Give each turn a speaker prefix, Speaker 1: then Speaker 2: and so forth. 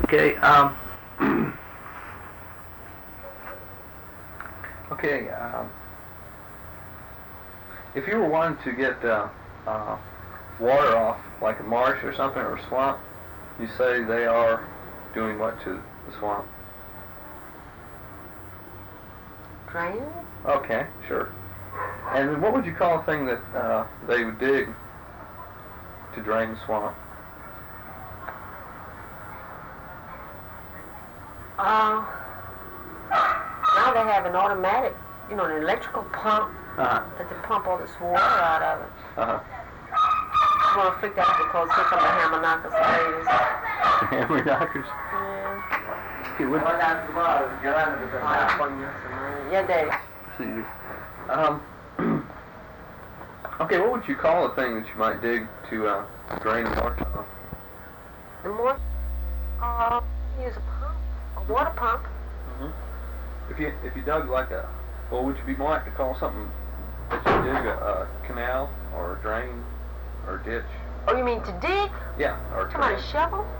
Speaker 1: Okay, okay, if you were wanting to get water off, like a marsh or something, or a swamp, you say they are doing what to the swamp?
Speaker 2: Draining?
Speaker 1: Okay, sure. And then what would you call a thing that they would dig to drain the swamp?
Speaker 2: Now they have an automatic, an electrical pump
Speaker 1: Uh-huh.
Speaker 2: that they pump all this water out of it.
Speaker 1: Uh-huh.
Speaker 2: I want to freak out because here come the hammer knockers ladies.
Speaker 1: Hammer knockers?
Speaker 2: Yeah.
Speaker 1: Okay, what?
Speaker 2: Yeah, Daddy.
Speaker 1: See. Okay, what would you call a thing that you might dig to drain the marsh off?
Speaker 2: The more, use a pump, a water pump.
Speaker 1: Mm-hmm. If you dug like well, would you be more likely to call something that you dig a canal or a drain or a ditch?
Speaker 2: Oh, you mean to dig?
Speaker 1: Yeah, or a
Speaker 2: Come on,
Speaker 1: drain.
Speaker 2: a shovel?